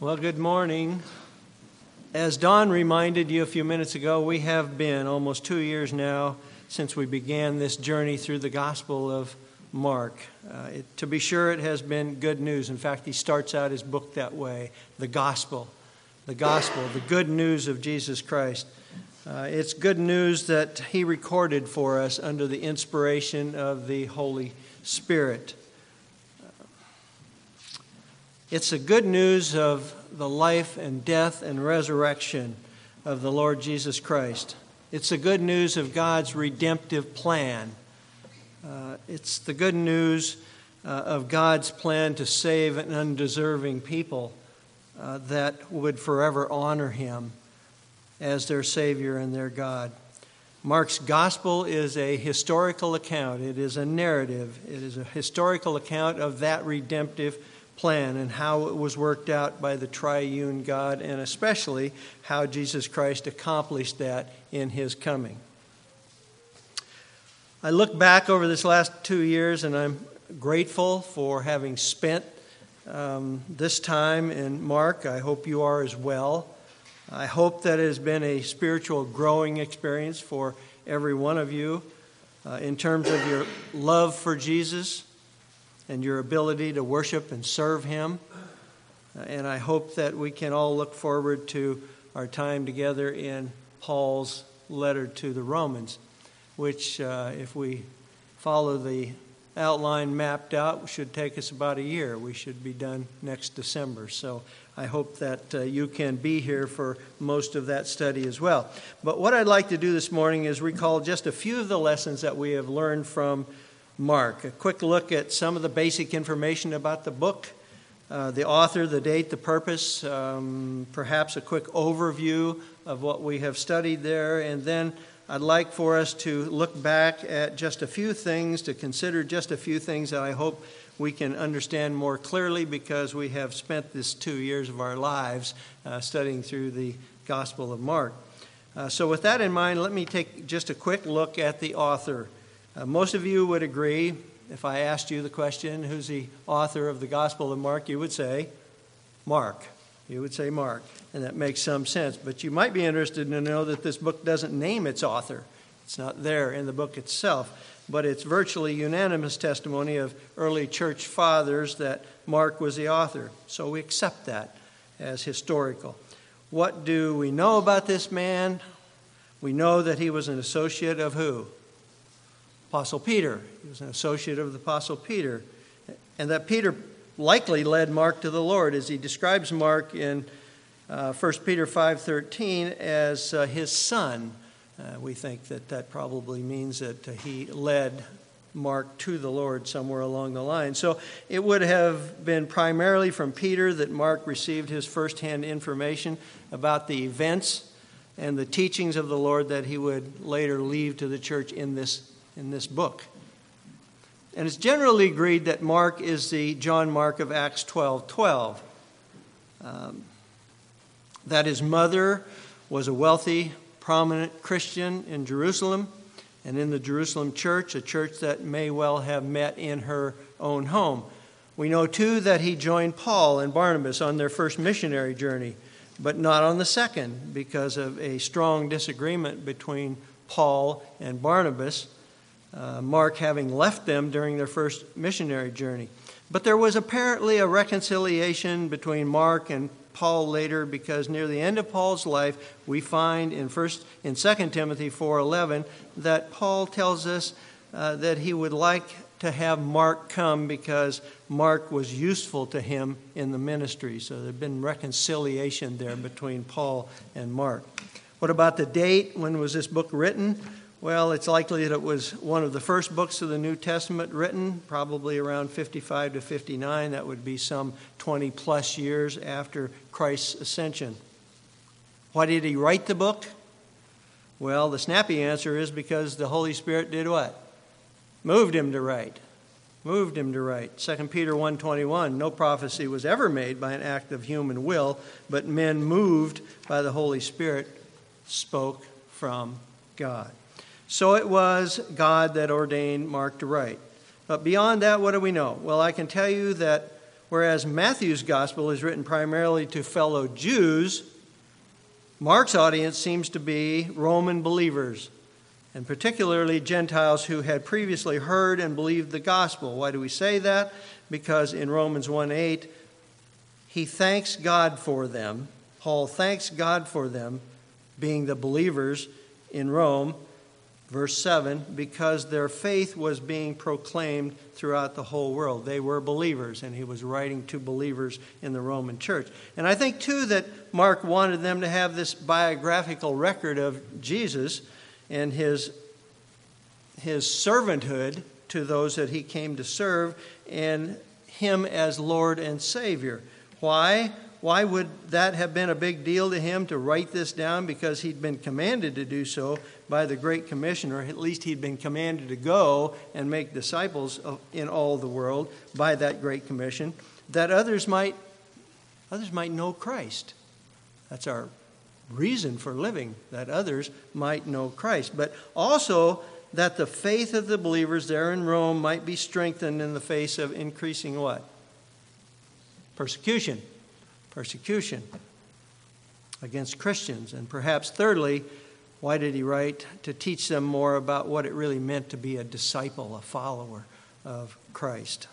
Well, good morning. As Don reminded you a few minutes ago, we have been almost 2 years now since we began this journey through the Gospel of Mark. To be sure, it has been good news. In fact, he starts out his book that way, the gospel, the good news of Jesus Christ. It's good news that he recorded for us under the inspiration of the Holy Spirit. It's the good news of the life and death and resurrection of the Lord Jesus Christ. It's the good news of God's redemptive plan. It's the good news of God's plan to save an undeserving people that would forever honor Him as their Savior and their God. Mark's gospel is a historical account. It is a narrative. It is a historical account of that redemptive plan and how it was worked out by the triune God, and especially how Jesus Christ accomplished that in His coming. I look back over this last 2 years and I'm grateful for having spent this time in Mark. I hope you are as well. I hope that it has been a spiritual growing experience for every one of you in terms of your love for Jesus and your ability to worship and serve Him. And I hope that we can all look forward to our time together in Paul's letter to the Romans, which, if we follow the outline mapped out, should take us about a year. We should be done next December. So I hope that you can be here for most of that study as well. But what I'd like to do this morning is recall just a few of the lessons that we have learned from Mark. A quick look at some of the basic information about the book, the author, the date, the purpose, perhaps a quick overview of what we have studied there, and then I'd like for us to look back at just a few things, to consider just a few things that I hope we can understand more clearly because we have spent this 2 years of our lives studying through the Gospel of Mark. So with that in mind, let me take just a quick look at the author. Most of you would agree, if I asked you the question, who's the author of the Gospel of Mark, you would say Mark. You would say Mark, and that makes some sense. But you might be interested to know that this book doesn't name its author. It's not there in the book itself, but it's virtually unanimous testimony of early church fathers that Mark was the author. So we accept that as historical. What do we know about this man? We know that he was an associate of who? Apostle Peter. He was an associate of the Apostle Peter. And that Peter likely led Mark to the Lord, as he describes Mark in 1 Peter 5:13 as his son. We think that probably means that he led Mark to the Lord somewhere along the line. So it would have been primarily from Peter that Mark received his firsthand information about the events and the teachings of the Lord that he would later leave to the church in this book. And it's generally agreed that Mark is the John Mark of Acts 12:12. That his mother was a wealthy, prominent Christian in Jerusalem and in the Jerusalem church, a church that may well have met in her own home. We know, too, that he joined Paul and Barnabas on their first missionary journey, but not on the second because of a strong disagreement between Paul and Barnabas, Mark having left them during their first missionary journey. But there was apparently a reconciliation between Mark and Paul later, because near the end of Paul's life, we find in 2 Timothy 4:11 that Paul tells us that he would like to have Mark come because Mark was useful to him in the ministry. So there had been reconciliation there between Paul and Mark. What about the date? When was this book written? Well, it's likely that it was one of the first books of the New Testament written, probably around 55 to 59. That would be some 20 plus years after Christ's ascension. Why did he write the book? Well, the snappy answer is because the Holy Spirit did what? Moved him to write. 2 Peter 1:21, no prophecy was ever made by an act of human will, but men moved by the Holy Spirit spoke from God. So it was God that ordained Mark to write. But beyond that, what do we know? Well, I can tell you that Whereas Matthew's gospel is written primarily to fellow Jews, Mark's audience seems to be Roman believers, and particularly Gentiles who had previously heard and believed the gospel. Why do we say that? Because in Romans 1:8, he thanks God for them. Paul thanks God for them, being the believers in Rome, verse 7, because their faith was being proclaimed throughout the whole world. They were believers, and he was writing to believers in the Roman church. And I think, too, that Mark wanted them to have this biographical record of Jesus and his servanthood to those that he came to serve, and him as Lord and Savior. Why? Why would that have been a big deal to him to write this down? Because he'd been commanded to do so by the Great Commission, or at least he'd been commanded to go and make disciples in all the world by that Great Commission, that others might know Christ. That's our reason for living, that others might know Christ. But also that the faith of the believers there in Rome might be strengthened in the face of increasing what? Persecution against Christians. And perhaps thirdly, why did he write? To teach them more about what it really meant to be a disciple, a follower of Christ.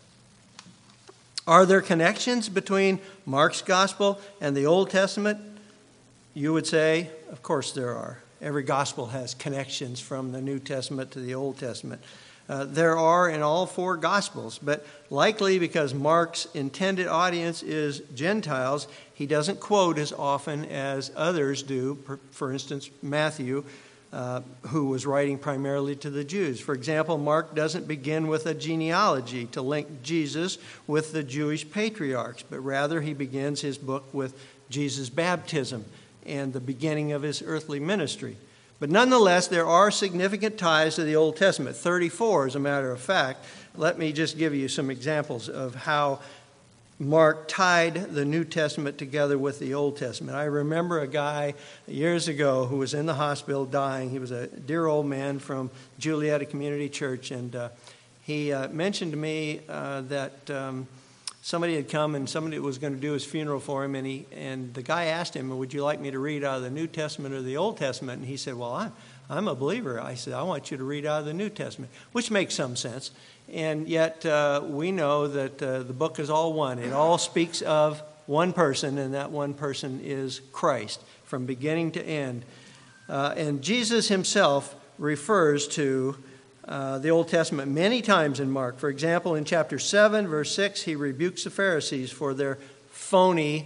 Are there connections between Mark's gospel and the Old Testament? You would say, of course there are. Every gospel has connections from the New Testament to the Old Testament. There are in all four Gospels, but likely because Mark's intended audience is Gentiles, he doesn't quote as often as others do. For instance, Matthew, who was writing primarily to the Jews. For example, Mark doesn't begin with a genealogy to link Jesus with the Jewish patriarchs, but rather he begins his book with Jesus' baptism and the beginning of his earthly ministry. But nonetheless, there are significant ties to the Old Testament, 34 as a matter of fact. Let me just give you some examples of how Mark tied the New Testament together with the Old Testament. I remember a guy years ago who was in the hospital dying. He was a dear old man from Julietta Community Church, and he mentioned to me that somebody had come and somebody was going to do his funeral for him, and the guy asked him, would you like me to read out of the New Testament or the Old Testament? And he said, well, I'm a believer. I said, I want you to read out of the New Testament, which makes some sense. And yet we know that the book is all one. It all speaks of one person, and that one person is Christ from beginning to end. And Jesus himself refers to the Old Testament many times in Mark. For example, in chapter 7, verse 6, he rebukes the Pharisees for their phony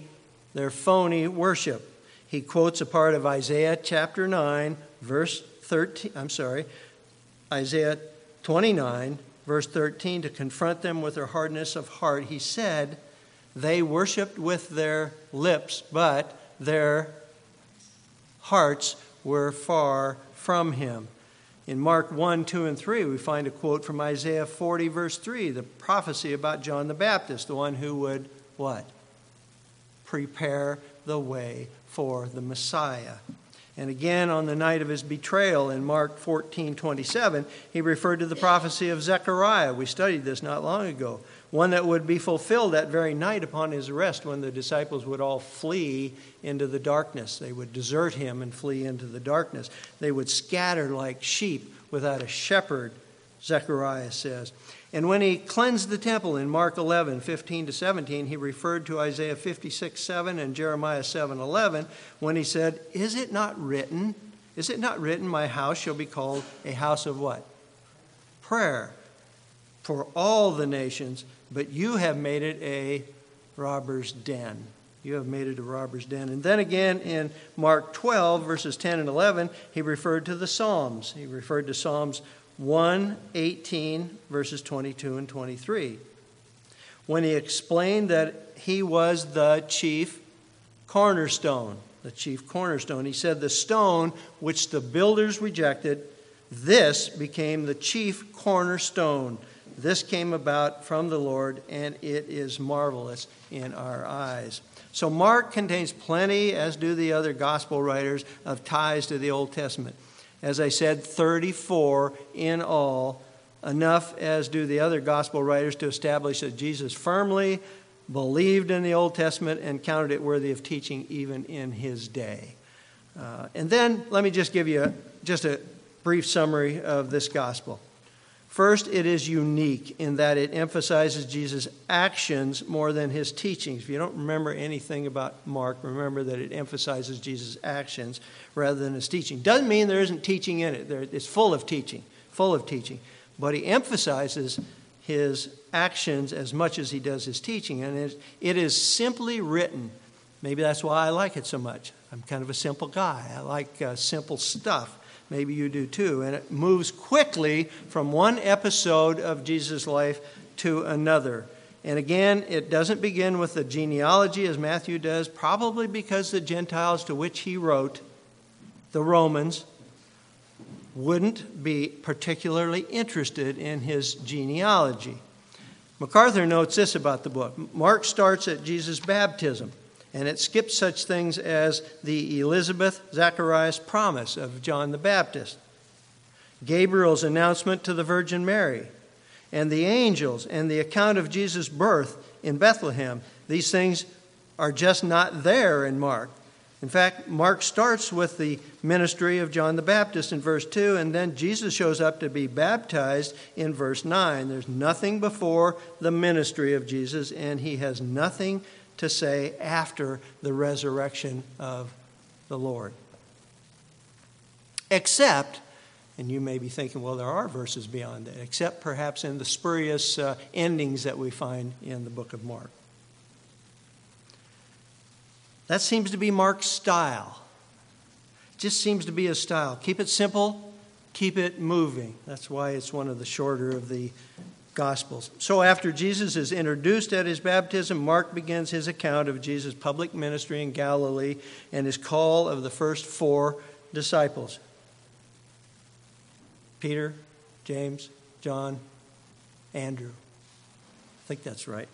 worship. He quotes a part of Isaiah chapter 9, verse 13. Isaiah 29, verse 13, to confront them with their hardness of heart. He said, they worshiped with their lips, but their hearts were far from him. In Mark 1, 2, and 3, we find a quote from Isaiah 40, verse 3, the prophecy about John the Baptist, the one who would, what? Prepare the way for the Messiah. And again, on the night of his betrayal in Mark 14, 27, he referred to the prophecy of Zechariah. We studied this not long ago. One that would be fulfilled that very night upon his arrest, when the disciples would all flee into the darkness. They would desert him and flee into the darkness. They would scatter like sheep without a shepherd, Zechariah says. And when he cleansed the temple in Mark 11, 15 to 17, he referred to Isaiah 56, 7 and Jeremiah 7, 11, when he said, Is it not written, my house shall be called a house of what? Prayer for all the nations, but you have made it a robber's den. You have made it a robber's den. And then again in Mark 12, verses 10 and 11, he referred to the Psalms. He referred to Psalms 1:18, verses 22 and 23. When he explained that he was the chief cornerstone, he said, the stone which the builders rejected, this became the chief cornerstone. This came about from the Lord, and it is marvelous in our eyes. So Mark contains plenty, as do the other gospel writers, of ties to the Old Testament. As I said, 34 in all, enough as do the other gospel writers to establish that Jesus firmly believed in the Old Testament, and counted it worthy of teaching even in his day. And then let me just give you just a brief summary of this gospel. First, it is unique in that it emphasizes Jesus' actions more than his teachings. If you don't remember anything about Mark, remember that it emphasizes Jesus' actions rather than his teaching. Doesn't mean there isn't teaching in it. It's full of teaching. But he emphasizes his actions as much as he does his teaching. And it is simply written. Maybe that's why I like it so much. I'm kind of a simple guy. I like simple stuff. Maybe you do too. And it moves quickly from one episode of Jesus' life to another. And again, it doesn't begin with the genealogy as Matthew does, probably because the Gentiles to which he wrote, the Romans, wouldn't be particularly interested in his genealogy. MacArthur notes this about the book. Mark starts at Jesus' baptism, and it skips such things as the Elizabeth, Zacharias promise of John the Baptist, Gabriel's announcement to the Virgin Mary, and the angels, and the account of Jesus' birth in Bethlehem. These things are just not there in Mark. In fact, Mark starts with the ministry of John the Baptist in verse 2, and then Jesus shows up to be baptized in verse 9. There's nothing before the ministry of Jesus, and he has nothing to say after the resurrection of the Lord. Except, and you may be thinking, well, there are verses beyond that, except perhaps in the spurious endings that we find in the book of Mark. That seems to be Mark's style. It just seems to be his style. Keep it simple, keep it moving. That's why it's one of the shorter of the Gospels. So after Jesus is introduced at his baptism, Mark begins his account of Jesus' public ministry in Galilee and his call of the first 4 disciples: Peter, James, John, Andrew. I think that's right.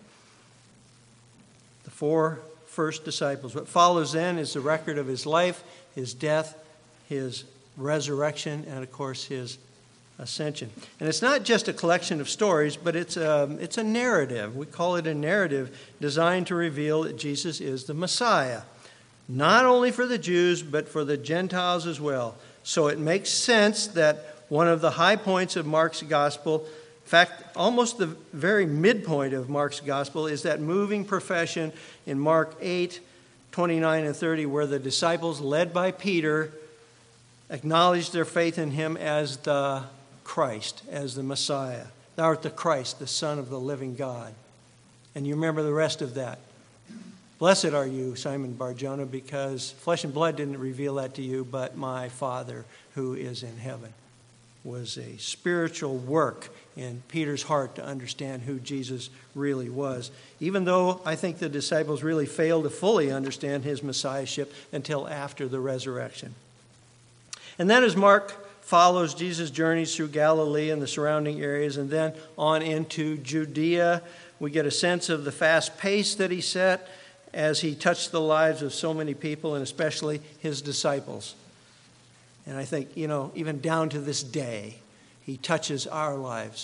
The 4 first disciples. What follows then is the record of his life, his death, his resurrection, and of course his ascension. And it's not just a collection of stories, but it's a narrative. We call it a narrative designed to reveal that Jesus is the Messiah, not only for the Jews, but for the Gentiles as well. So it makes sense that one of the high points of Mark's gospel, in fact, almost the very midpoint of Mark's gospel, is that moving profession in Mark 8, 29 and 30, where the disciples, led by Peter, acknowledged their faith in him as the Christ, as the Messiah. Thou art the Christ, the Son of the living God. And you remember the rest of that. Blessed are you, Simon Bar-Jonah, because flesh and blood didn't reveal that to you, but my Father who is in heaven. Was a spiritual work in Peter's heart to understand who Jesus really was, even though I think the disciples really failed to fully understand his messiahship until after the resurrection. And then as Mark follows Jesus' journeys through Galilee and the surrounding areas and then on into Judea, we get a sense of the fast pace that he set as he touched the lives of so many people, and especially his disciples. And I think, even down to this day, he touches our lives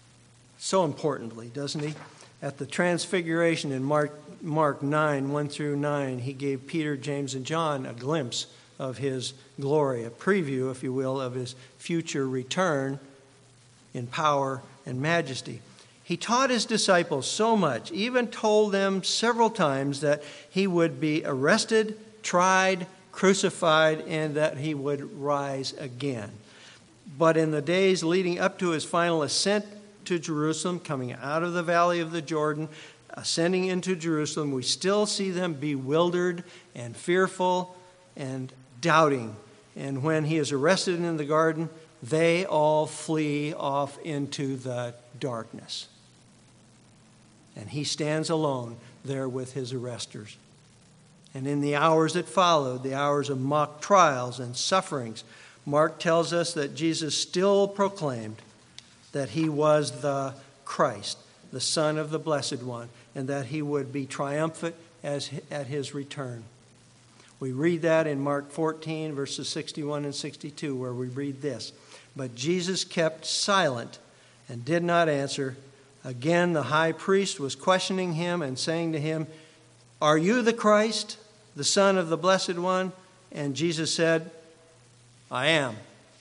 so importantly, doesn't he? At the transfiguration in Mark 9, 1 through 9, he gave Peter, James, and John a glimpse of his glory, a preview, if you will, of his future return in power and majesty. He taught his disciples so much, even told them several times that he would be arrested, tried, crucified, and that he would rise again. But in the days leading up to his final ascent to Jerusalem, coming out of the valley of the Jordan, ascending into Jerusalem, we still see them bewildered and fearful and doubting. And when he is arrested in the garden, they all flee off into the darkness. And he stands alone there with his arresters. And in the hours that followed, the hours of mock trials and sufferings, Mark tells us that Jesus still proclaimed that he was the Christ, the Son of the Blessed One, and that he would be triumphant at his return. We read that in Mark 14, verses 61 and 62, where we read this: "But Jesus kept silent and did not answer, Again, the high priest was questioning him and saying to him, "Are you the Christ, the Son of the Blessed One?" And Jesus said, "I am.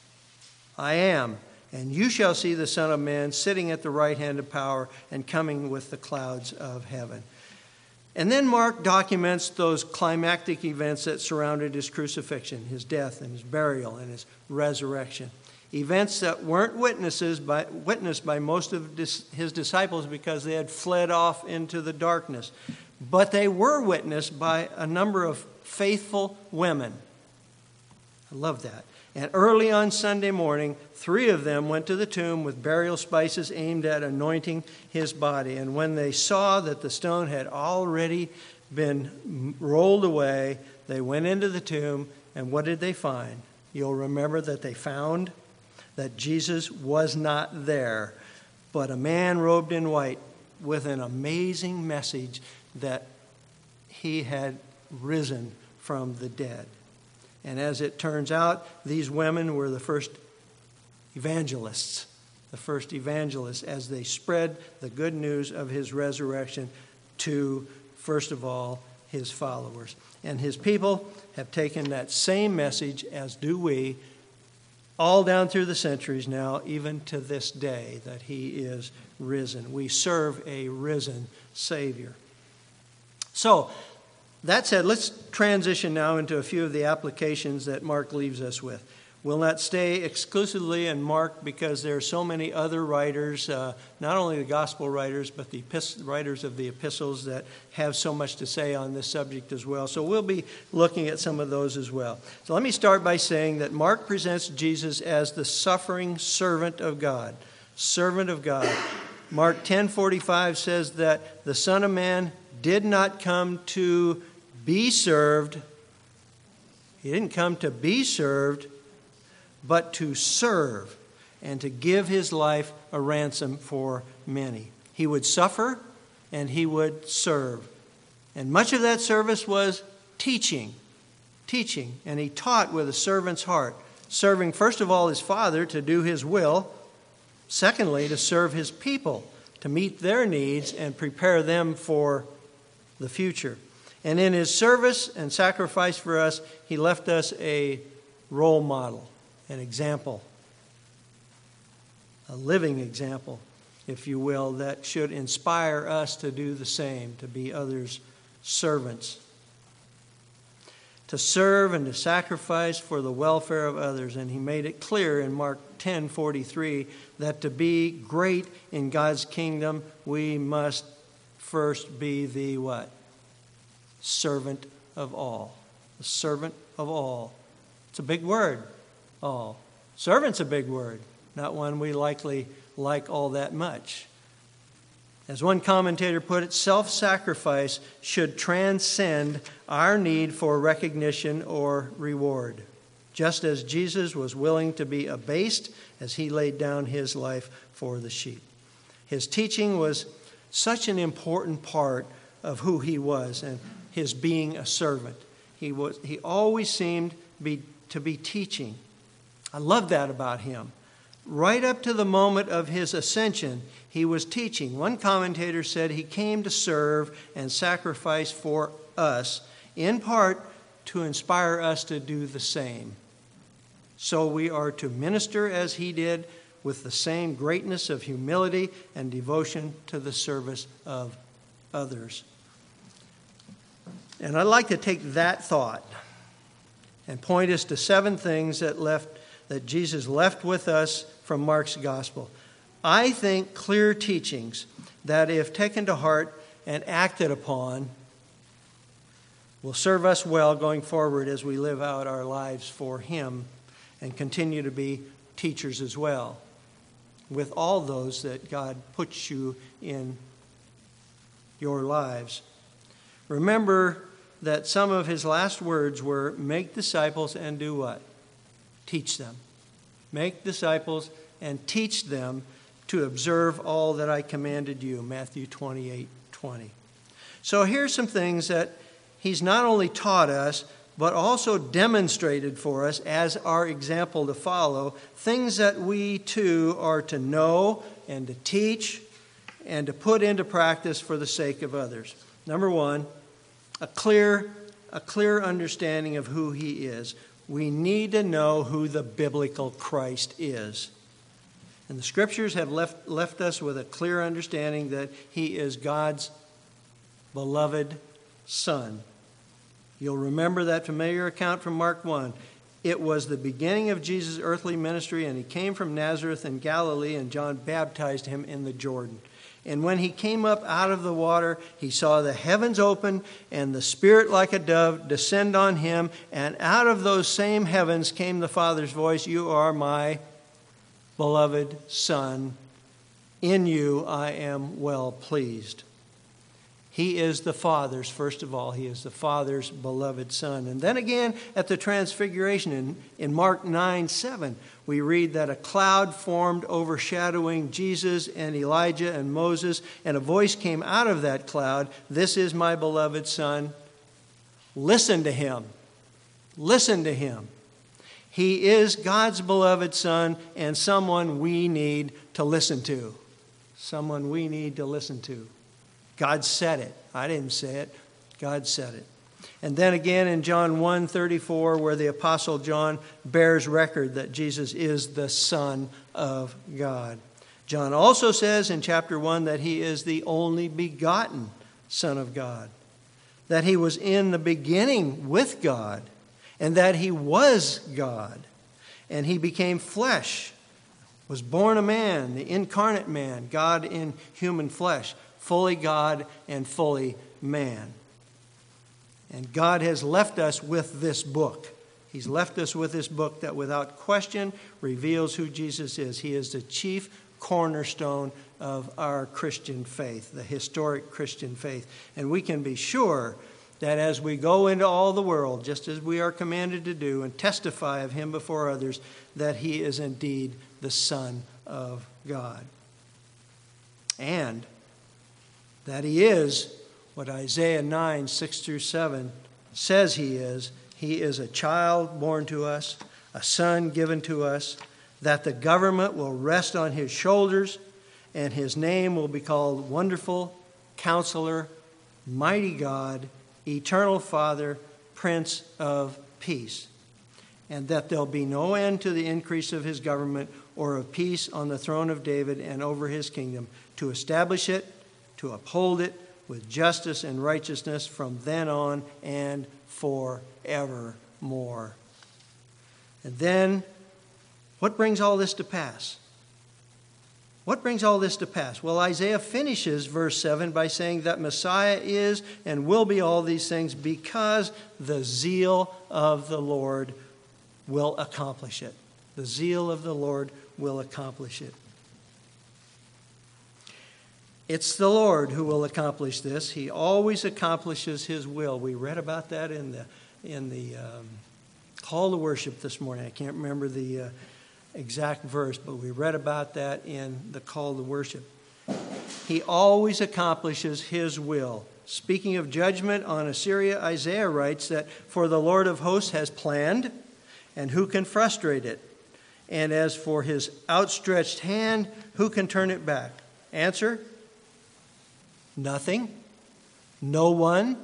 I am. And you shall see the Son of Man sitting at the right hand of power and coming with the clouds of heaven." And then Mark documents those climactic events that surrounded his crucifixion, his death and his burial and his resurrection. Events that weren't witnessed by most of his disciples because they had fled off into the darkness. But they were witnessed by a number of faithful women. I love that. And early on Sunday morning, 3 of them went to the tomb with burial spices aimed at anointing his body. And when they saw that the stone had already been rolled away, they went into the tomb, and what did they find? You'll remember that they found that Jesus was not there, but a man robed in white with an amazing message that he had risen from the dead. And as it turns out, these women were the first evangelists as they spread the good news of his resurrection to, first of all, his followers. And his people have taken that same message, as do we, all down through the centuries now, even to this day, that he is risen. We serve a risen Savior. So, that said, let's transition now into a few of the applications that Mark leaves us with. We'll not stay exclusively in Mark because there are so many other writers, not only the gospel writers, but the writers of the epistles that have so much to say on this subject as well. So we'll be looking at some of those as well. So let me start by saying that Mark presents Jesus as the suffering servant of God. Servant of God. Mark 10:45 says that the Son of Man did not come to be served. He didn't come to be served, but to serve and to give his life a ransom for many. He would suffer and he would serve. And much of that service was teaching. And he taught with a servant's heart, serving first of all his Father to do his will, secondly to serve his people, to meet their needs and prepare them for the future. And in his service and sacrifice for us, he left us a role model, an example, a living example, if you will, that should inspire us to do the same, to be others' servants, to serve and to sacrifice for the welfare of others. And he made it clear in Mark 10:43 that to be great in God's kingdom, we must first be the what? Servant of all. The servant of all. It's a big word, all. Servant's a big word, not one we likely like all that much. As one commentator put it, self-sacrifice should transcend our need for recognition or reward, just as Jesus was willing to be abased as he laid down his life for the sheep. His teaching was such an important part of who he was and his being a servant. He always seemed to be teaching. I love that about him. Right up to the moment of his ascension, he was teaching. One commentator said he came to serve and sacrifice for us, in part to inspire us to do the same. So we are to minister as he did, with the same greatness of humility and devotion to the service of others. And I'd like to take that thought and point us to 7 things that Jesus left with us from Mark's gospel. I think clear teachings that, if taken to heart and acted upon, will serve us well going forward as we live out our lives for him and continue to be teachers as well with all those that God puts you in your lives. Remember that some of his last words were, make disciples and do what? Teach them. Make disciples and teach them to observe all that I commanded you. Matthew 28:20. So here's some things that he's not only taught us, but also demonstrated for us as our example to follow. Things that we too are to know and to teach and to put into practice for the sake of others. Number one, a clear understanding of who he is. We need to know who the biblical Christ is. And the Scriptures have left us with a clear understanding that he is God's beloved Son. You'll remember that familiar account from Mark 1. It was the beginning of Jesus' earthly ministry, and he came from Nazareth in Galilee, and John baptized him in the Jordan. And when he came up out of the water, he saw the heavens open and the Spirit like a dove descend on him. And out of those same heavens came the Father's voice, "You are my beloved Son. In you I am well pleased." He is the Father's, first of all, he is the Father's beloved Son. And then again at the Transfiguration in Mark 9:7, we read that a cloud formed overshadowing Jesus and Elijah and Moses, and a voice came out of that cloud, "This is my beloved Son. Listen to him." Listen to him. He is God's beloved Son and someone we need to listen to. Someone we need to listen to. God said it. I didn't say it. God said it. And then again in John 1:34, where the Apostle John bears record that Jesus is the Son of God. John also says in chapter 1 that he is the only begotten Son of God, that he was in the beginning with God, and that he was God, and he became flesh, was born a man, the incarnate man, God in human flesh, fully God and fully man. And God has left us with this book. He's left us with this book that without question reveals who Jesus is. He is the chief cornerstone of our Christian faith, the historic Christian faith. And we can be sure that as we go into all the world, just as we are commanded to do, and testify of him before others, that he is indeed the Son of God. And that he is what Isaiah 9:6-7 says he is. He is a child born to us, a son given to us, that the government will rest on his shoulders, and his name will be called Wonderful, Counselor, Mighty God, Eternal Father, Prince of Peace. And that there'll be no end to the increase of his government or of peace on the throne of David and over his kingdom, to establish it, to uphold it with justice and righteousness from then on and forevermore. And then, what brings all this to pass? What brings all this to pass? Well, Isaiah finishes verse 7 by saying that Messiah is and will be all these things because the zeal of the Lord will accomplish it. The zeal of the Lord will accomplish it. It's the Lord who will accomplish this. He always accomplishes his will. We read about that in the call to worship this morning. I can't remember the exact verse, but we read about that in the call to worship. He always accomplishes his will. Speaking of judgment on Assyria, Isaiah writes that, "For the Lord of hosts has planned, and who can frustrate it? And as for his outstretched hand, who can turn it back?" Answer: nothing. No one.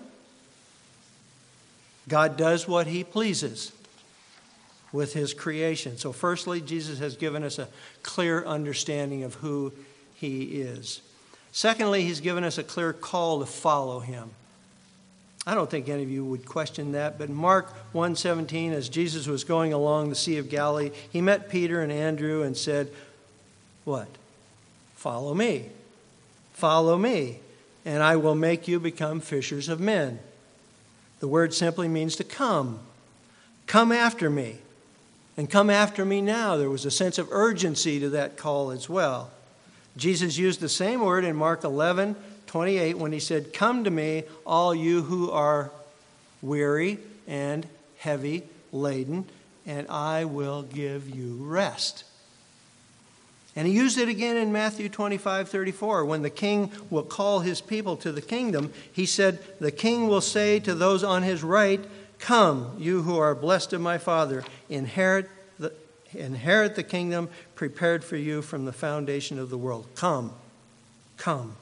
God does what he pleases with his creation. So firstly, Jesus has given us a clear understanding of who he is. Secondly, he's given us a clear call to follow him. I don't think any of you would question that, but in Mark 1:17, as Jesus was going along the Sea of Galilee, he met Peter and Andrew and said, what? Follow me. Follow me, and I will make you become fishers of men. The word simply means to come. Come after me. And come after me now. There was a sense of urgency to that call as well. Jesus used the same word in Mark 11:28 when he said, "Come to me, all you who are weary and heavy laden, and I will give you rest." And he used it again in Matthew 25:34. When the king will call his people to the kingdom, he said, "The king will say to those on his right, 'Come, you who are blessed of my Father, inherit the kingdom prepared for you from the foundation of the world.'" Come. Come.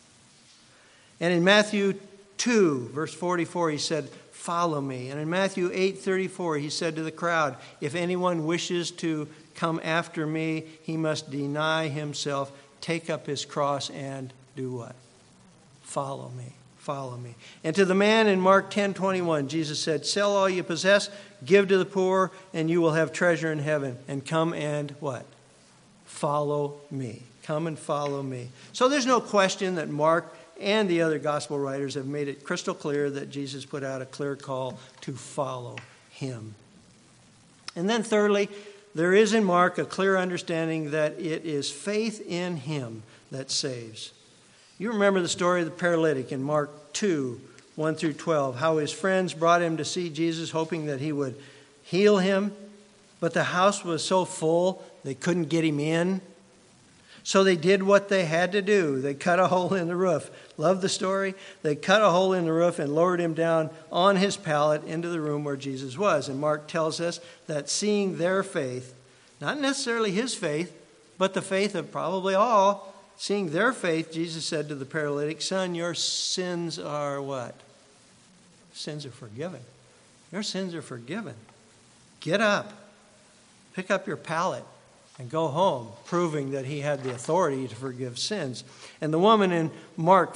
And in Matthew 2, verse 44, he said, follow me. And in Matthew 8:34, he said to the crowd, if anyone wishes to come after me, he must deny himself, take up his cross, and do what? Follow me. Follow me. And to the man in Mark 10:21, Jesus said, sell all you possess, give to the poor, and you will have treasure in heaven. And come and what? Follow me. Come and follow me. So there's no question that Mark and the other gospel writers have made it crystal clear that Jesus put out a clear call to follow him. And then thirdly, there is in Mark a clear understanding that it is faith in him that saves. You remember the story of the paralytic in Mark 2, 1 through 12, how his friends brought him to see Jesus, hoping that he would heal him, but the house was so full they couldn't get him in. So they did what they had to do. They cut a hole in the roof. Love the story? They cut a hole in the roof and lowered him down on his pallet into the room where Jesus was. And Mark tells us that seeing their faith, not necessarily his faith, but the faith of probably all, seeing their faith, Jesus said to the paralytic, son, your sins are what? Sins are forgiven. Your sins are forgiven. Get up. Pick up your pallet and go home, proving that he had the authority to forgive sins. And the woman in Mark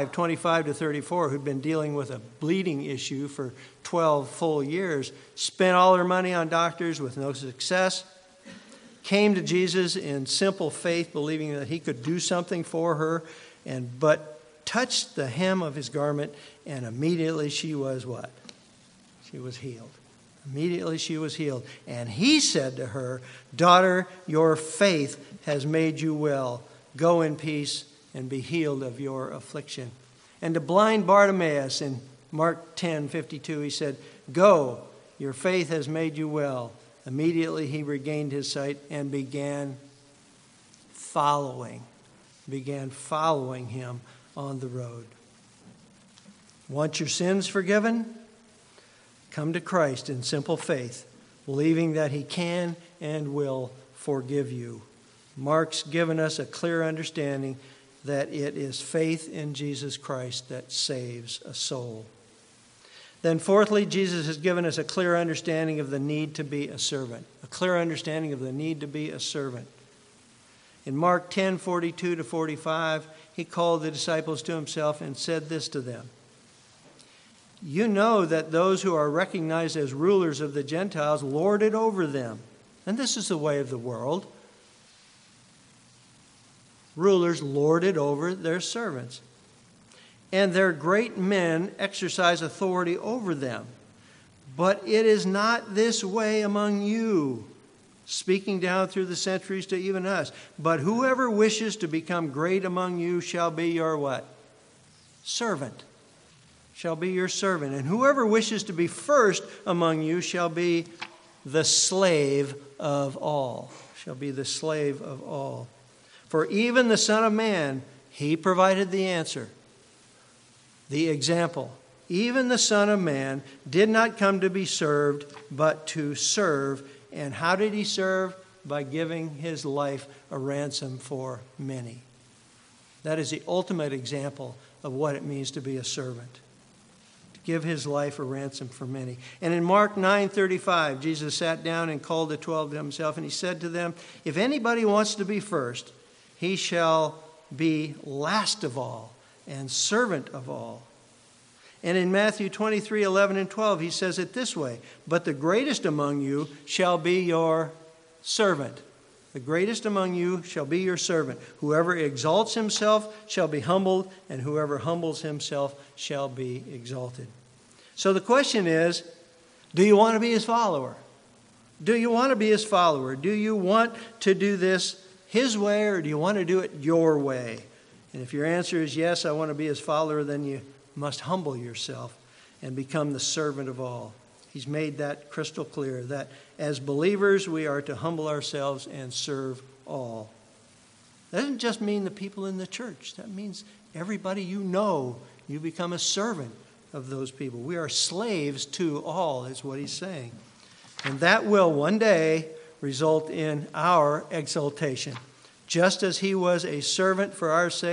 5:25-34, who'd been dealing with a bleeding issue for 12 full years, spent all her money on doctors with no success, came to Jesus in simple faith, believing that he could do something for her, but touched the hem of his garment, and immediately she was what? She was healed. Immediately she was healed. And he said to her, daughter, your faith has made you well. Go in peace and be healed of your affliction. And to blind Bartimaeus in Mark 10:52, he said, go, your faith has made you well. Immediately he regained his sight and began following him on the road. Want your sins forgiven? Come to Christ in simple faith, believing that he can and will forgive you. Mark's given us a clear understanding that it is faith in Jesus Christ that saves a soul. Then fourthly, Jesus has given us a clear understanding of the need to be a servant. A clear understanding of the need to be a servant. In Mark 10:42-45, he called the disciples to himself and said this to them. You know that those who are recognized as rulers of the Gentiles lord it over them. And this is the way of the world. Rulers lord it over their servants. And their great men exercise authority over them. But it is not this way among you, speaking down through the centuries to even us. But whoever wishes to become great among you shall be your what? Servant. Shall be your servant. And whoever wishes to be first among you shall be the slave of all. Shall be the slave of all. For even the Son of Man, he provided the answer, the example. Even the Son of Man did not come to be served, but to serve. And how did he serve? By giving his life a ransom for many. That is the ultimate example of what it means to be a servant. Give his life a ransom for many. And in Mark 9:35, Jesus sat down and called the 12 to himself, and he said to them, if anybody wants to be first, he shall be last of all and servant of all. And in Matthew 23:11-12, he says it this way, but the greatest among you shall be your servant. The greatest among you shall be your servant. Whoever exalts himself shall be humbled, and whoever humbles himself shall be exalted. So the question is, do you want to be his follower? Do you want to be his follower? Do you want to do this his way, or do you want to do it your way? And if your answer is yes, I want to be his follower, then you must humble yourself and become the servant of all. He's made that crystal clear, that as believers, we are to humble ourselves and serve all. That doesn't just mean the people in the church. That means everybody you know, you become a servant of those people. We are slaves to all, is what he's saying. And that will one day result in our exaltation. Just as he was a servant for our sakes,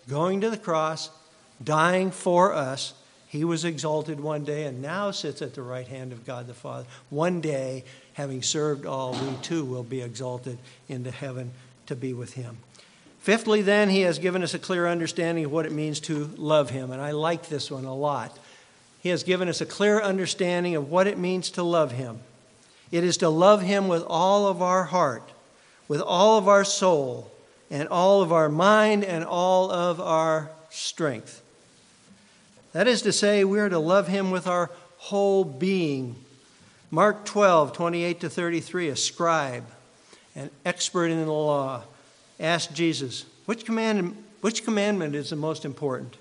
going to the cross, dying for us. He was exalted one day and now sits at the right hand of God the Father. One day, having served all, we too will be exalted into heaven to be with him. Fifthly, then, he has given us a clear understanding of what it means to love him. And I like this one a lot. He has given us a clear understanding of what it means to love him. It is to love him with all of our heart, with all of our soul, and all of our mind, and all of our strength. That is to say, we are to love him with our whole being. Mark 12:28-33, a scribe, an expert in the law, asked Jesus, which commandment is the most important?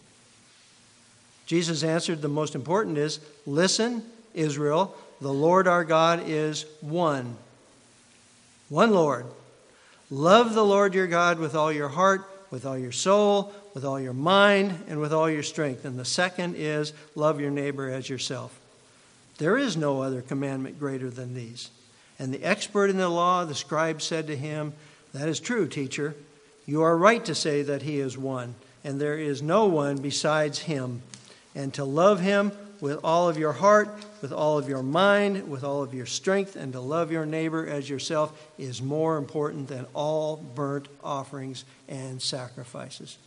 Jesus answered, the most important is, listen, Israel, the Lord our God is one. One Lord. Love the Lord your God with all your heart, with all your soul, with all your mind, and with all your strength. And the second is, love your neighbor as yourself. There is no other commandment greater than these. And the expert in the law, the scribe, said to him, that is true, teacher. You are right to say that he is one, and there is no one besides him. And to love him with all of your heart, with all of your mind, with all of your strength, and to love your neighbor as yourself is more important than all burnt offerings and sacrifices.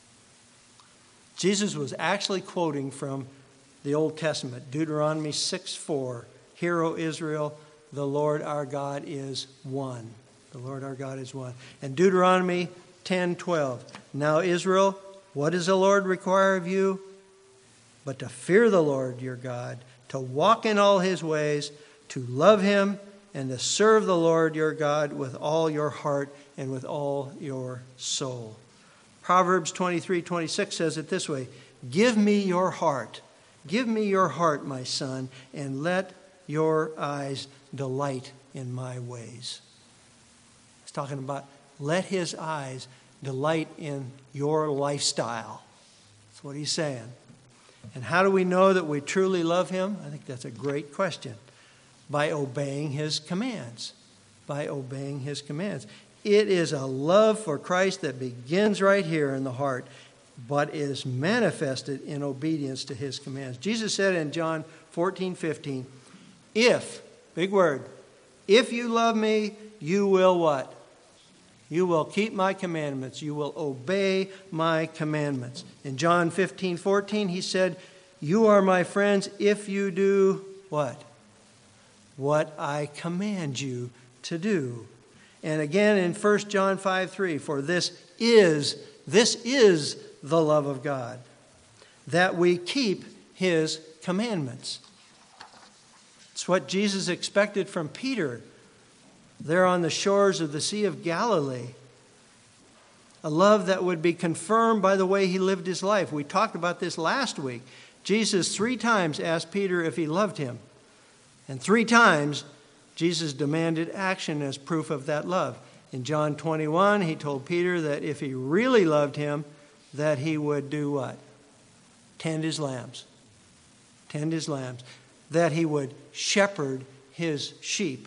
Jesus was actually quoting from the Old Testament, Deuteronomy 6:4. Hear, O Israel, the Lord our God is one. The Lord our God is one. And Deuteronomy 10:12. Now, Israel, what does the Lord require of you? But to fear the Lord your God, to walk in all his ways, to love him, and to serve the Lord your God with all your heart and with all your soul. Proverbs 23:26 says it this way, give me your heart. Give me your heart, my son, and let your eyes delight in my ways. He's talking about let his eyes delight in your lifestyle. That's what he's saying. And how do we know that we truly love him? I think that's a great question. By obeying his commands. By obeying his commands. It is a love for Christ that begins right here in the heart, but is manifested in obedience to his commands. Jesus said in John 14:15, if, big word, if you love me, you will what? You will keep my commandments. You will obey my commandments. In John 15:14, he said, you are my friends if you do what? What I command you to do. And again in 1 John 5:3, for this is the love of God, that we keep his commandments. It's what Jesus expected from Peter there on the shores of the Sea of Galilee. A love that would be confirmed by the way he lived his life. We talked about this last week. Jesus 3 times asked Peter if he loved him. And 3 times Jesus demanded action as proof of that love. In John 21, he told Peter that if he really loved him, that he would do what? Tend his lambs. Tend his lambs. That he would shepherd his sheep.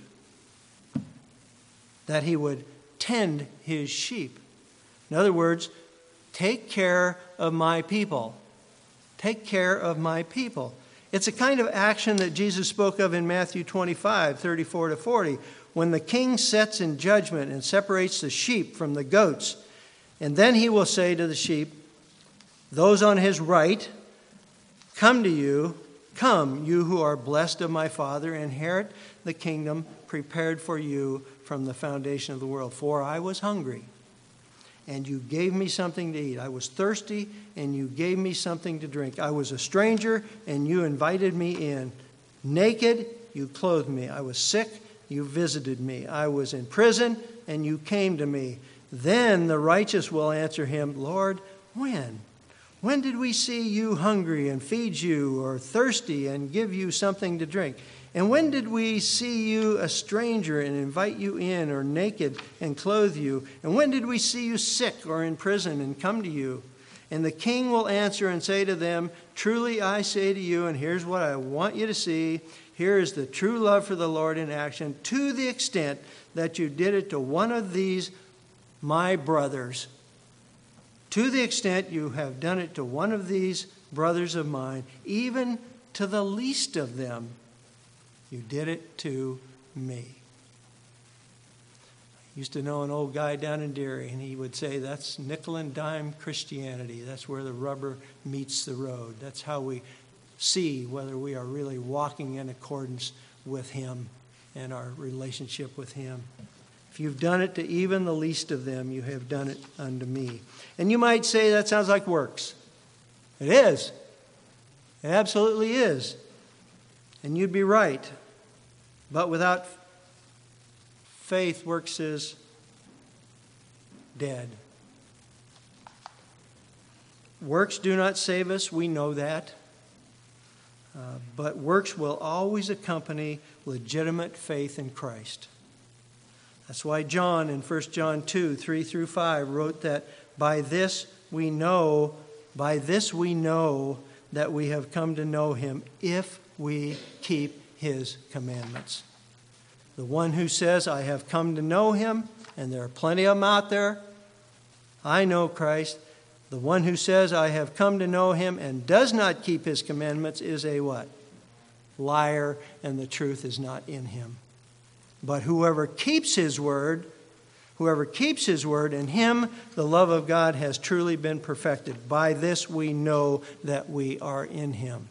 That he would tend his sheep. In other words, take care of my people. Take care of my people. It's a kind of action that Jesus spoke of in Matthew 25:34-40, when the king sets in judgment and separates the sheep from the goats. And then he will say to the sheep, those on his right, come to you, come, you who are blessed of my Father, inherit the kingdom prepared for you from the foundation of the world. For I was hungry, and you gave me something to eat. I was thirsty, and you gave me something to drink. I was a stranger, and you invited me in. Naked, you clothed me. I was sick, you visited me. I was in prison, and you came to me. Then the righteous will answer him, Lord, when? When did we see you hungry and feed you, or thirsty and give you something to drink? And when did we see you a stranger and invite you in, or naked and clothe you? And when did we see you sick or in prison and come to you? And the king will answer and say to them, truly I say to you, and here's what I want you to see, here is the true love for the Lord in action, to the extent that you did it to one of these, my brothers, To the extent you have done it to one of these brothers of mine, even to the least of them, you did it to me. I used to know an old guy down in Deary, and he would say, that's nickel and dime Christianity. That's where the rubber meets the road. That's how we see whether we are really walking in accordance with Him and our relationship with Him. If you've done it to even the least of them, you have done it unto me. And you might say that sounds like works. It is. It absolutely is. And you'd be right. But without faith, works is dead. Works do not save us. We know that. But works will always accompany legitimate faith in Christ. That's why John in 1 John 2, 3 through 5 wrote that by this we know that we have come to know Him if we keep His commandments. The one who says, I have come to know Him, and there are plenty of them out there, I know Christ. The one who says, I have come to know Him and does not keep His commandments is a what? Liar, and the truth is not in him. But whoever keeps His word, in Him the love of God has truly been perfected. By this we know that we are in Him.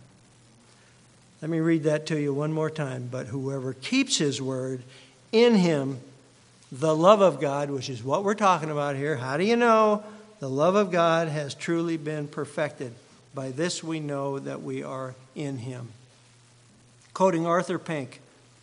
Let me read that to you one more time. But whoever keeps His word, in Him the love of God, which is what we're talking about here. How do you know? The love of God has truly been perfected. By this we know that we are in Him. Quoting Arthur Pink,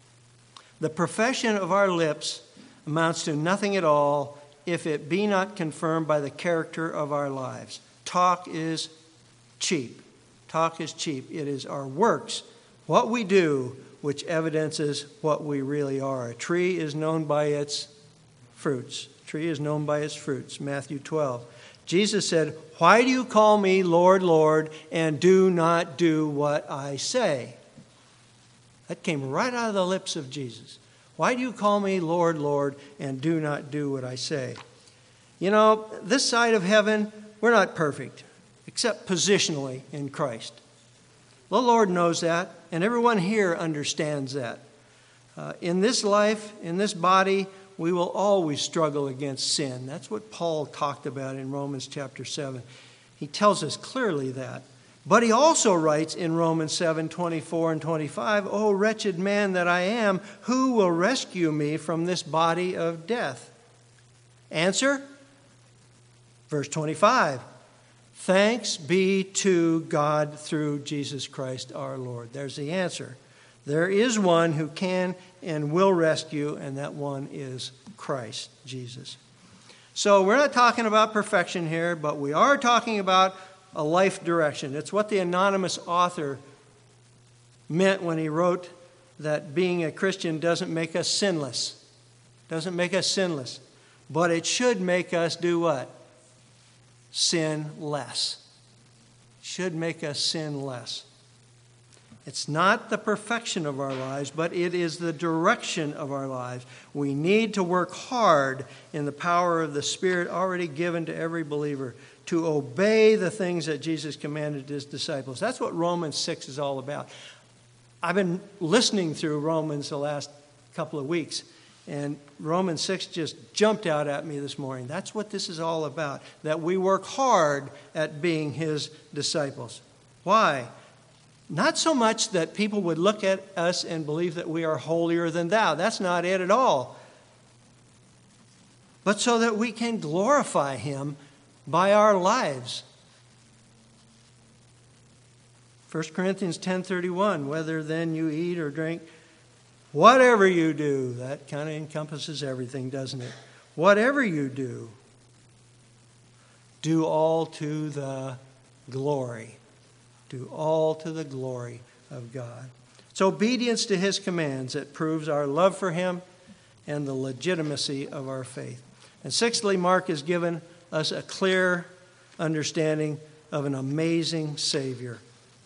the profession of our lips amounts to nothing at all if it be not confirmed by the character of our lives. Talk is cheap. Talk is cheap. It is our works, what we do, which evidences what we really are. A tree is known by its fruits. A tree is known by its fruits. Matthew 12. Jesus said, why do you call me Lord, Lord, and do not do what I say? That came right out of the lips of Jesus. Why do you call me Lord, Lord, and do not do what I say? You know, this side of heaven, we're not perfect, except positionally in Christ. The Lord knows that, and everyone here understands that. In this life, in this body, we will always struggle against sin. That's what Paul talked about in Romans chapter 7. He tells us clearly that. But he also writes in Romans 7, 24 and 25, O wretched man that I am, who will rescue me from this body of death? Answer, verse 25, thanks be to God through Jesus Christ our Lord. There's the answer. There is one who can and will rescue, and that one is Christ, Jesus. So we're not talking about perfection here, but we are talking about a life direction. It's what the anonymous author meant when he wrote that being a Christian doesn't make us sinless. Doesn't make us sinless. But it should make us do what? Sin less. Should make us sin less. It's not the perfection of our lives, but it is the direction of our lives. We need to work hard in the power of the Spirit already given to every believer to obey the things that Jesus commanded His disciples. That's what Romans 6 is all about. I've been listening through Romans the last couple of weeks, and Romans 6 just jumped out at me this morning. That's what this is all about, that we work hard at being His disciples. Why? Not so much that people would look at us and believe that we are holier than thou. That's not it at all. But so that we can glorify Him by our lives. 1 Corinthians 10:31, whether then you eat or drink, whatever you do, that kind of encompasses everything, doesn't it? Whatever you do, do all to the glory. Do all to the glory of God. It's obedience to His commands that proves our love for Him and the legitimacy of our faith. And sixthly, Mark has given us a clear understanding of an amazing Savior.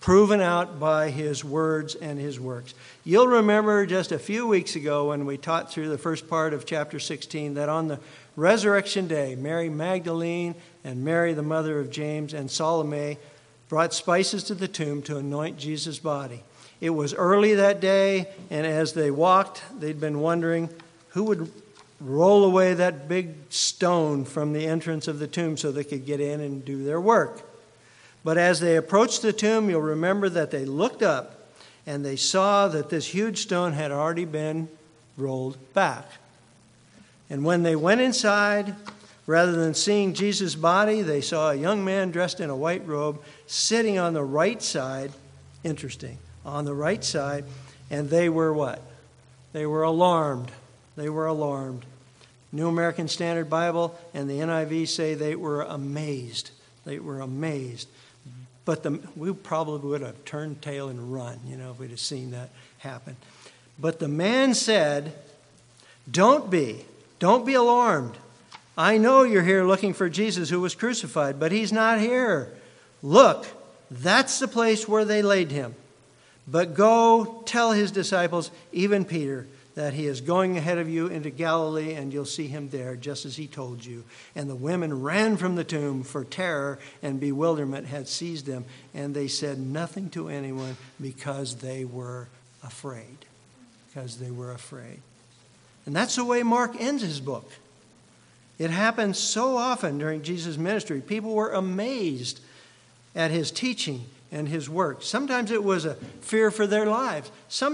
proven out by his words and his works. You'll remember just a few weeks ago when we taught through the first part of chapter 16 that on the resurrection day, Mary Magdalene and Mary, the mother of James, and Salome brought spices to the tomb to anoint Jesus' body. It was early that day, and as they walked, they'd been wondering who would roll away that big stone from the entrance of the tomb so they could get in and do their work. But as they approached the tomb, you'll remember that they looked up and they saw that this huge stone had already been rolled back. And when they went inside, rather than seeing Jesus' body, they saw a young man dressed in a white robe sitting on the right side. Interesting. On the right side. And they were what? They were alarmed. They were alarmed. New American Standard Bible and the NIV say they were amazed. They were amazed. But we probably would have turned tail and run, if we'd have seen that happen. But the man said, Don't be alarmed. I know you're here looking for Jesus who was crucified, but he's not here. Look, that's the place where they laid him. But go tell his disciples, even Peter, that he is going ahead of you into Galilee, and you'll see him there, just as he told you. And the women ran from the tomb, for terror and bewilderment had seized them, and they said nothing to anyone because they were afraid. Because they were afraid. And that's the way Mark ends his book. It happened so often during Jesus' ministry. People were amazed at his teaching and his work. Sometimes it was a fear for their lives.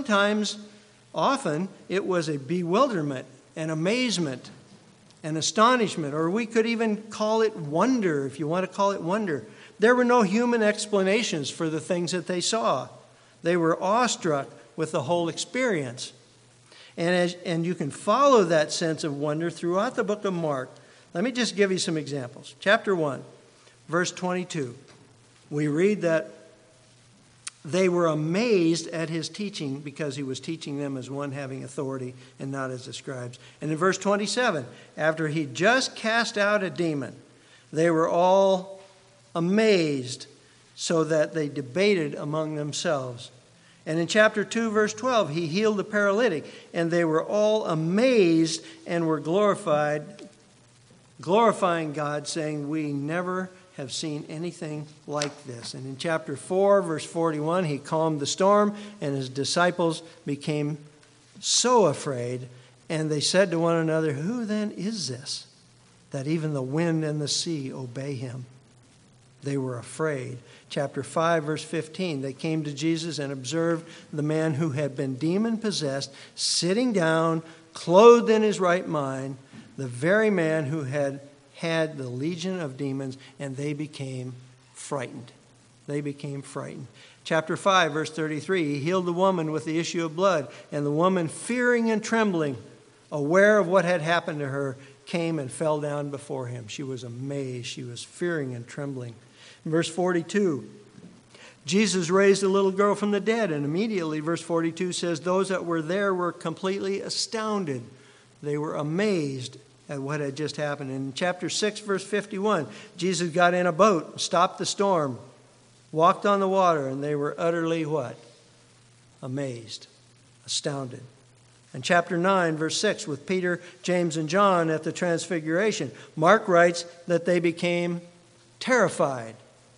Often it was a bewilderment and amazement and astonishment, or we could even call it wonder, if you want to call it wonder. There were no human explanations for the things that they saw. They were awestruck with the whole experience. And you can follow that sense of wonder throughout the book of Mark. Let me just give you some examples. Chapter 1, verse 22. We read that they were amazed at his teaching because he was teaching them as one having authority and not as the scribes. And in verse 27, after he just cast out a demon, they were all amazed so that they debated among themselves. And in chapter 2, verse 12, he healed the paralytic, and they were all amazed and were glorifying God, saying, we never have seen anything like this. And in chapter 4, verse 41, he calmed the storm, and his disciples became so afraid, and they said to one another, who then is this, that even the wind and the sea obey him? They were afraid. Chapter 5, verse 15, they came to Jesus and observed the man who had been demon-possessed, sitting down, clothed in his right mind, the very man who had the legion of demons, and they became frightened. They became frightened. Chapter 5, verse 33, he healed the woman with the issue of blood, and the woman, fearing and trembling, aware of what had happened to her, came and fell down before him. She was amazed. She was fearing and trembling. In verse 42, Jesus raised a little girl from the dead, and immediately, verse 42 says, those that were there were completely astounded. They were amazed at what had just happened. In chapter 6, verse 51, Jesus got in a boat, stopped the storm, walked on the water, and they were utterly what? Amazed, astounded. In chapter 9, verse 6, with Peter, James, and John at the Transfiguration, Mark writes that they became terrified.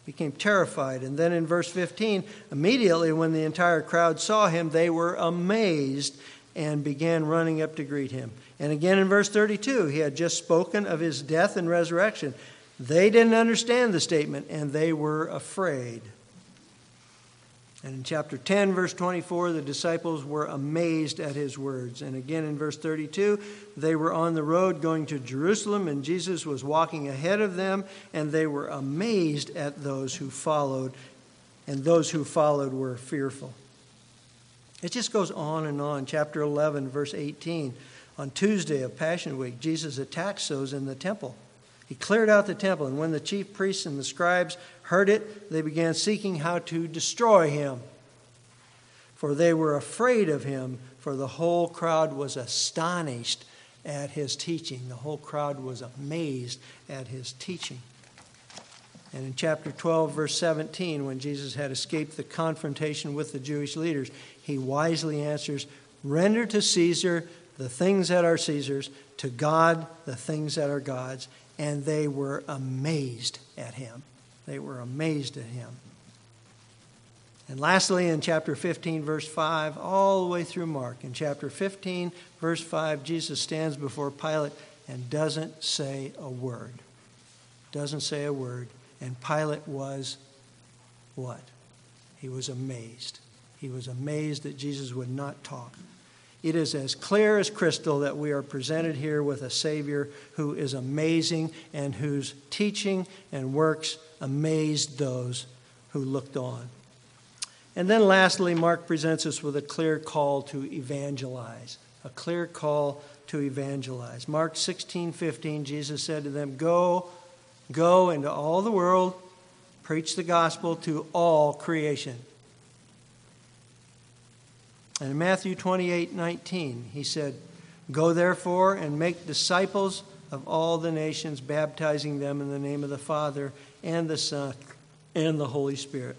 And then in verse 15, immediately when the entire crowd saw him, they were amazed and began running up to greet him. And again in verse 32, he had just spoken of his death and resurrection. They didn't understand the statement, and they were afraid. And in chapter 10, verse 24, the disciples were amazed at his words. And again in verse 32, they were on the road going to Jerusalem, and Jesus was walking ahead of them, and they were amazed at those who followed, and those who followed were fearful. It just goes on and on. Chapter 11, verse 18, on Tuesday of Passion Week, Jesus attacks those in the temple. He cleared out the temple, and when the chief priests and the scribes heard it, they began seeking how to destroy him. For they were afraid of him, for the whole crowd was astonished at his teaching. The whole crowd was amazed at his teaching. And in chapter 12, verse 17, when Jesus had escaped the confrontation with the Jewish leaders, he wisely answers, "Render to Caesar the things that are Caesar's, to God the things that are God's." And they were amazed at him. They were amazed at him. And lastly, in chapter 15, verse 5, all the way through Mark, in chapter 15, verse 5, Jesus stands before Pilate and doesn't say a word. Doesn't say a word. And Pilate was what? He was amazed. He was amazed that Jesus would not talk. It is as clear as crystal that we are presented here with a Savior who is amazing and whose teaching and works amazed those who looked on. And then lastly, Mark presents us with a clear call to evangelize. A clear call to evangelize. Mark 16:15, Jesus said to them, Go into all the world, preach the gospel to all creation. And in Matthew 28:19, he said, Go therefore and make disciples of all the nations, baptizing them in the name of the Father and the Son and the Holy Spirit.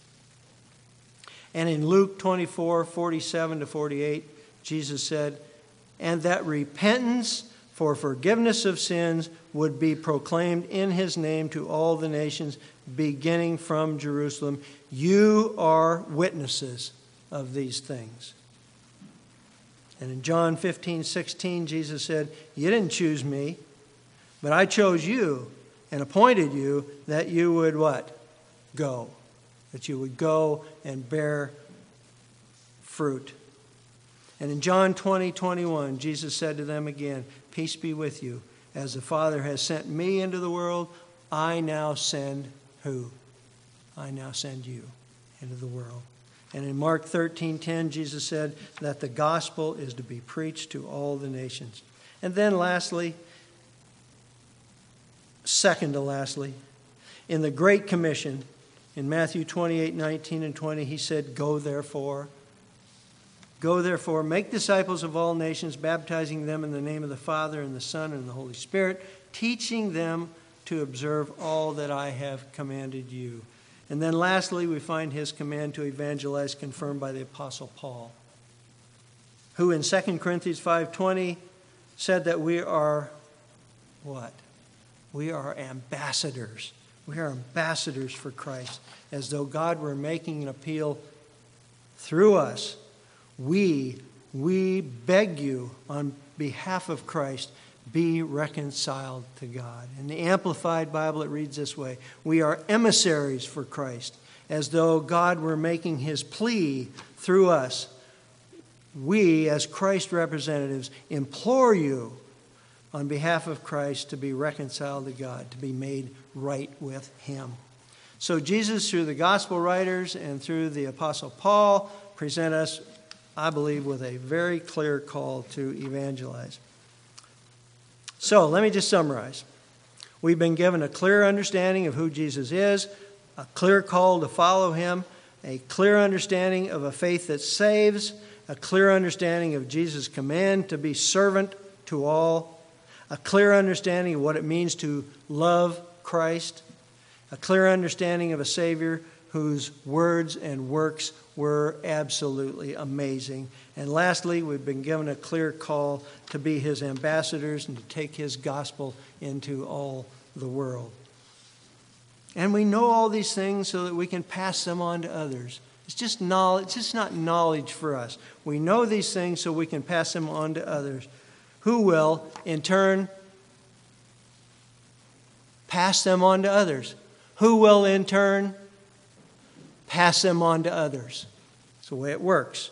And in Luke 24:47-48, Jesus said, And that repentance for forgiveness of sins would be proclaimed in his name to all the nations, beginning from Jerusalem. You are witnesses of these things. And in John 15:16, Jesus said, You didn't choose me, but I chose you and appointed you that you would what? Go. That you would go and bear fruit. And in John 20:21, Jesus said to them again, Peace be with you. As the Father has sent me into the world, I now send who? I now send you into the world. And in Mark 13:10, Jesus said that the gospel is to be preached to all the nations. And then lastly, second to lastly, in the Great Commission, in Matthew 28:19 and 20, he said, Go therefore, make disciples of all nations, baptizing them in the name of the Father and the Son and the Holy Spirit, teaching them to observe all that I have commanded you. And then lastly, we find his command to evangelize confirmed by the Apostle Paul, who in 2 Corinthians 5:20 said that we are what? We are ambassadors. We are ambassadors for Christ, as though God were making an appeal through us. We beg you on behalf of Christ, be reconciled to God. In the Amplified Bible, it reads this way: We are emissaries for Christ, as though God were making his plea through us. We, as Christ representatives, implore you on behalf of Christ to be reconciled to God, to be made right with him. So Jesus, through the gospel writers and through the Apostle Paul, present us, I believe, with a very clear call to evangelize. So let me just summarize. We've been given a clear understanding of who Jesus is, a clear call to follow him, a clear understanding of a faith that saves, a clear understanding of Jesus' command to be servant to all, a clear understanding of what it means to love Christ, a clear understanding of a Savior whose words and works were absolutely amazing. And lastly, we've been given a clear call to be his ambassadors and to take his gospel into all the world. And we know all these things so that we can pass them on to others. It's just knowledge. It's just not knowledge for us. We know these things so we can pass them on to others, who will, in turn, pass them on to others. Who will, in turn, pass them on to others. It's the way it works.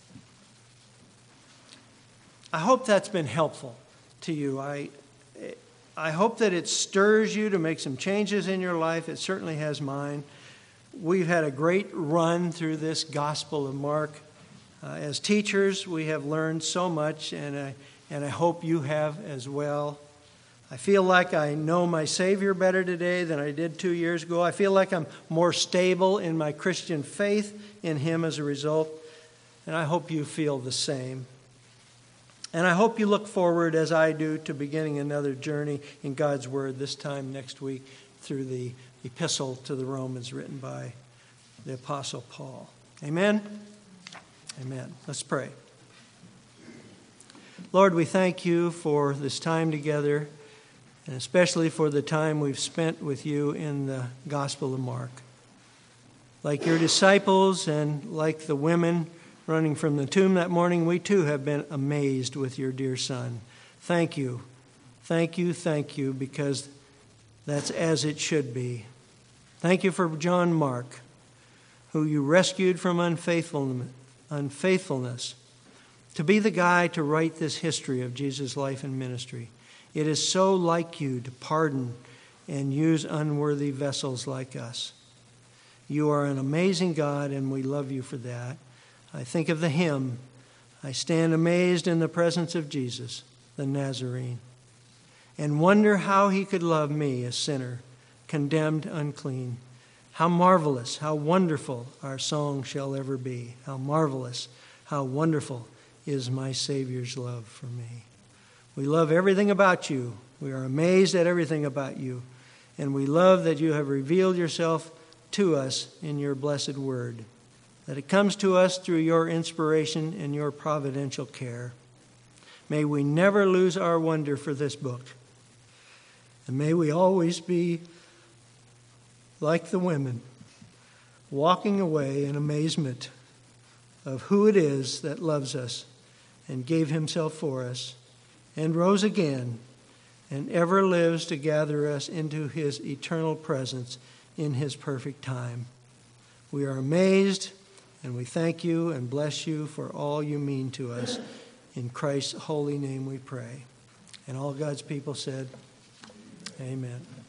I hope that's been helpful to you. I hope that it stirs you to make some changes in your life. It certainly has mine. We've had a great run through this Gospel of Mark. As teachers, we have learned so much, and I hope you have as well. I feel like I know my Savior better today than I did 2 years ago. I feel like I'm more stable in my Christian faith in him as a result, and I hope you feel the same. And I hope you look forward, as I do, to beginning another journey in God's Word, this time next week through the epistle to the Romans written by the Apostle Paul. Amen? Amen. Let's pray. Lord, we thank you for this time together, and especially for the time we've spent with you in the Gospel of Mark. Like your disciples and like the women running from the tomb that morning, we too have been amazed with your dear Son. Thank you. Thank you, thank you, because that's as it should be. Thank you for John Mark, who you rescued from unfaithfulness, to be the guy to write this history of Jesus' life and ministry. It is so like you to pardon and use unworthy vessels like us. You are an amazing God, and we love you for that. I think of the hymn, I stand amazed in the presence of Jesus, the Nazarene, and wonder how he could love me, a sinner, condemned unclean. How marvelous, how wonderful our song shall ever be. How marvelous, how wonderful is my Savior's love for me. We love everything about you. We are amazed at everything about you. And we love that you have revealed yourself to us in your blessed word, that it comes to us through your inspiration and your providential care. May we never lose our wonder for this book. And may we always be like the women, walking away in amazement of who it is that loves us and gave himself for us and rose again and ever lives to gather us into his eternal presence in his perfect time. We are amazed, and we thank you and bless you for all you mean to us. In Christ's holy name we pray. And all God's people said, amen.